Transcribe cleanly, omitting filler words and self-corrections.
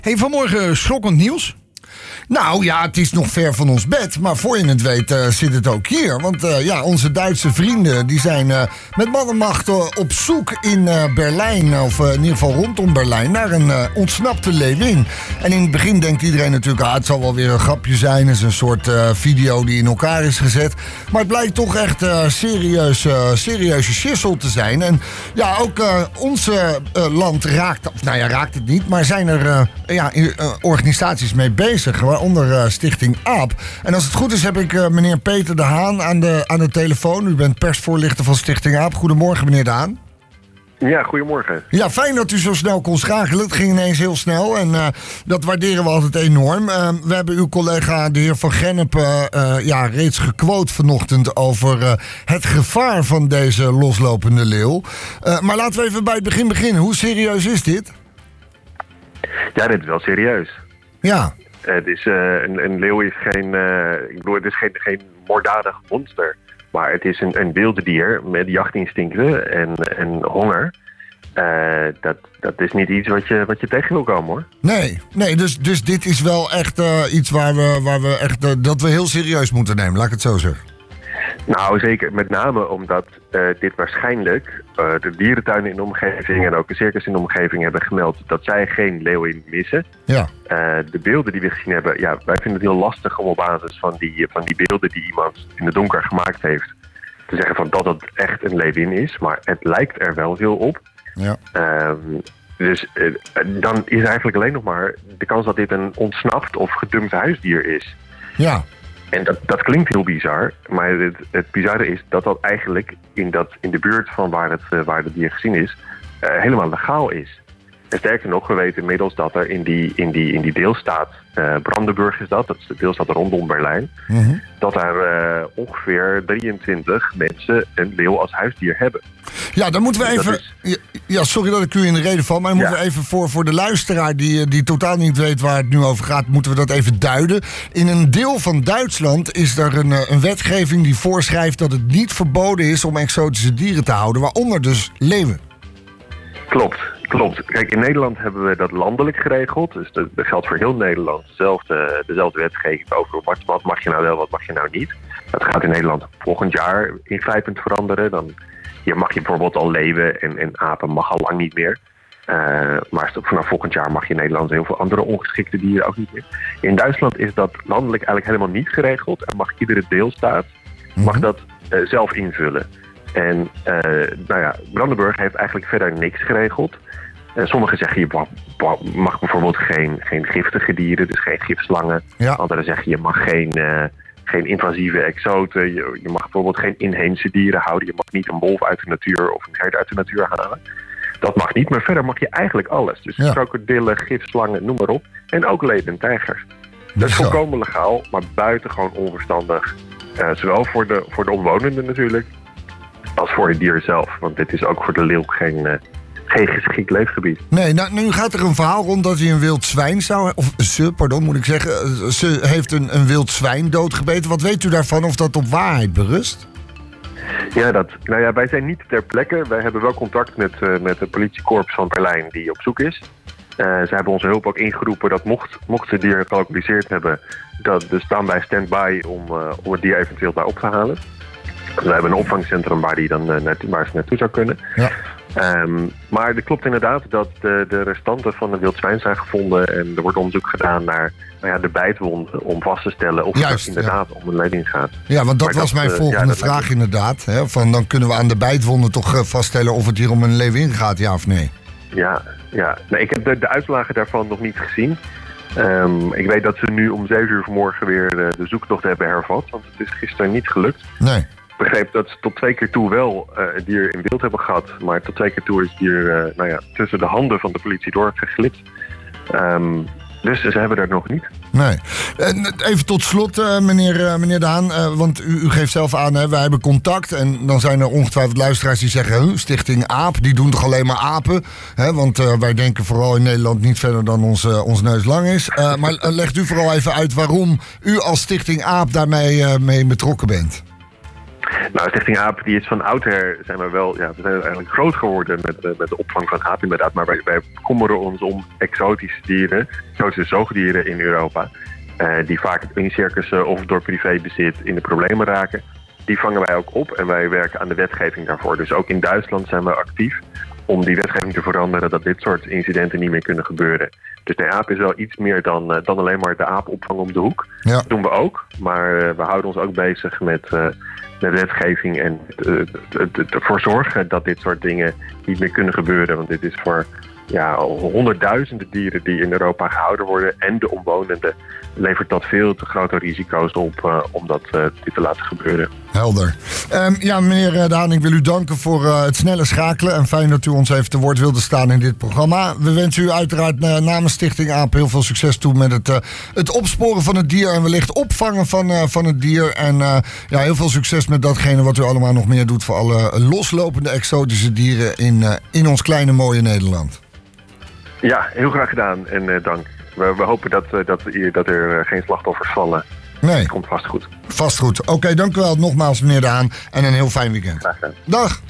Hey, vanmorgen schokkend nieuws. Nou ja, het is nog ver van ons bed, maar voor je het weet zit het ook hier. Want onze Duitse vrienden die zijn met man en macht op zoek in Berlijn, of in ieder geval rondom Berlijn, naar een ontsnapte leeuwin. En in het begin denkt iedereen natuurlijk, het zal wel weer een grapje zijn. Het is een soort video die in elkaar is gezet. Maar het blijkt toch echt serieuze schissel te zijn. En ja, ook onze land raakt het niet, maar zijn er organisaties mee bezig, waaronder Stichting AAP. En als het goed is heb ik meneer Peter de Haan aan de telefoon. U bent persvoorlichter van Stichting AAP. Goedemorgen, meneer de Haan. Ja, goedemorgen. Ja, fijn dat u zo snel kon schakelen. Het ging ineens heel snel en dat waarderen we altijd enorm. We hebben uw collega, de heer Van Gennep, reeds gequote vanochtend over het gevaar van deze loslopende leeuw. Maar laten we even bij het begin beginnen. Hoe serieus is dit? Ja, dit is wel serieus. Ja. Het is, een leeuw is het is geen moorddadig monster. Maar het is een wilde dier met jachtinstincten en honger. Dat is niet iets wat je tegen wil komen, hoor. Nee, dus dit is wel echt iets waar we echt dat we heel serieus moeten nemen, laat ik het zo zeggen. Nou, zeker. Met name omdat dit waarschijnlijk de dierentuinen in de omgeving en ook de circus in de omgeving hebben gemeld dat zij geen leeuwin missen. Ja. De beelden die we gezien hebben, wij vinden het heel lastig om op basis van die beelden die iemand in het donker gemaakt heeft te zeggen van dat het echt een leeuwin is. Maar het lijkt er wel veel op. Ja. Dus dan is eigenlijk alleen nog maar de kans dat dit een ontsnapt of gedumpt huisdier is. Ja. En dat klinkt heel bizar, maar het bizarre is dat eigenlijk in de buurt van waar het dier gezien is, helemaal legaal is. En sterker nog, we weten inmiddels dat er in die deelstaat, Brandenburg is dat is de deelstaat rondom Berlijn, dat daar ongeveer 23 mensen een leeuw als huisdier hebben. Ja, dan moeten we even... Ja, sorry dat ik u in de reden val, maar dan moeten we even voor de luisteraar die totaal niet weet waar het nu over gaat, moeten we dat even duiden. In een deel van Duitsland is er een wetgeving die voorschrijft dat het niet verboden is om exotische dieren te houden, waaronder dus leeuwen. Klopt. Kijk, in Nederland hebben we dat landelijk geregeld. Dus dat geldt voor heel Nederland dezelfde wetgeving over wat mag je nou wel, wat mag je nou niet. Dat gaat in Nederland volgend jaar ingrijpend veranderen. Dan mag je bijvoorbeeld al leeuwen en apen mag al lang niet meer. Maar vanaf volgend jaar mag je in Nederland heel veel andere ongeschikte dieren ook niet meer. In Duitsland is dat landelijk eigenlijk helemaal niet geregeld. En mag iedere deelstaat dat zelf invullen. En Brandenburg heeft eigenlijk verder niks geregeld. Sommigen zeggen je mag bijvoorbeeld geen giftige dieren, dus geen gifslangen. Ja. Anderen zeggen je mag geen invasieve exoten. Je mag bijvoorbeeld geen inheemse dieren houden. Je mag niet een wolf uit de natuur of een hert uit de natuur halen. Dat mag niet, maar verder mag je eigenlijk alles. Dus krokodillen, gifslangen, noem maar op. En ook leeuwen en tijgers. Dat is volkomen legaal, maar buitengewoon onverstandig. Zowel voor de omwonenden natuurlijk, als voor het dier zelf. Want dit is ook voor de leeuw geen geschikt leefgebied. Nee, nu gaat er een verhaal rond dat hij een wild zwijn ze heeft een wild zwijn doodgebeten. Wat weet u daarvan, of dat op waarheid berust? Ja, wij zijn niet ter plekke. Wij hebben wel contact met het politiekorps van Berlijn die op zoek is. Ze hebben onze hulp ook ingeroepen dat mocht ze dier gelokaliseerd hebben, dus staan wij stand-by om het dier eventueel daar op te halen. We hebben een opvangcentrum waar ze naartoe zou kunnen. Ja. Maar het klopt inderdaad dat de restanten van de wild zwijn zijn gevonden. En er wordt onderzoek gedaan naar de bijtwonden om vast te stellen of het inderdaad om een leeuwin gaat. Ja, want dat was mijn volgende vraag inderdaad. Hè, dan kunnen we aan de bijtwonden toch vaststellen of het hier om een leeuwin gaat, ja of nee? Ja. Nee, ik heb de uitslagen daarvan nog niet gezien. Ik weet dat ze nu om 7:00 vanmorgen weer de zoektocht hebben hervat. Want het is gisteren niet gelukt. Nee. Ik begreep dat ze tot 2 keer toe wel het dier in beeld hebben gehad. Maar tot 2 keer toe is het dier tussen de handen van de politie doorgeglipt. Dus ze hebben dat nog niet. Nee. Even tot slot, meneer De Haan. Want u geeft zelf aan, wij hebben contact. En dan zijn er ongetwijfeld luisteraars die zeggen, Stichting AAP, die doen toch alleen maar apen? Want wij denken vooral in Nederland niet verder dan ons neus lang is. Maar legt u vooral even uit waarom u als Stichting AAP daarmee mee betrokken bent. Nou, Stichting AAP die is van oudsher, zijn we wel, ja, we zijn eigenlijk groot geworden met de opvang van apen inderdaad. Maar wij bekommeren ons om exotische dieren, exotische zoogdieren in Europa. Die vaak in circussen of door privébezit in de problemen raken. Die vangen wij ook op en wij werken aan de wetgeving daarvoor. Dus ook in Duitsland zijn we actief om die wetgeving te veranderen dat dit soort incidenten niet meer kunnen gebeuren. Dus de aap is wel iets meer dan alleen maar de aap opvangen om de hoek. Ja. Dat doen we ook, maar we houden ons ook bezig met wetgeving en ervoor zorgen dat dit soort dingen niet meer kunnen gebeuren. Want dit is voor honderdduizenden dieren die in Europa gehouden worden en de omwonenden levert dat veel te grote risico's op om dit te laten gebeuren. Helder. Meneer Daan, ik wil u danken voor het snelle schakelen en fijn dat u ons even te woord wilde staan in dit programma. We wensen u uiteraard namens Stichting AAP heel veel succes toe met het opsporen van het dier en wellicht opvangen van het dier. En heel veel succes met datgene wat u allemaal nog meer doet voor alle loslopende exotische dieren in ons kleine mooie Nederland. Ja, heel graag gedaan en dank. We hopen dat er geen slachtoffers vallen. Nee. Het komt vast goed. Vast goed. Oké, dank u wel nogmaals meneer Daan en een heel fijn weekend. Graag gedaan. Dag.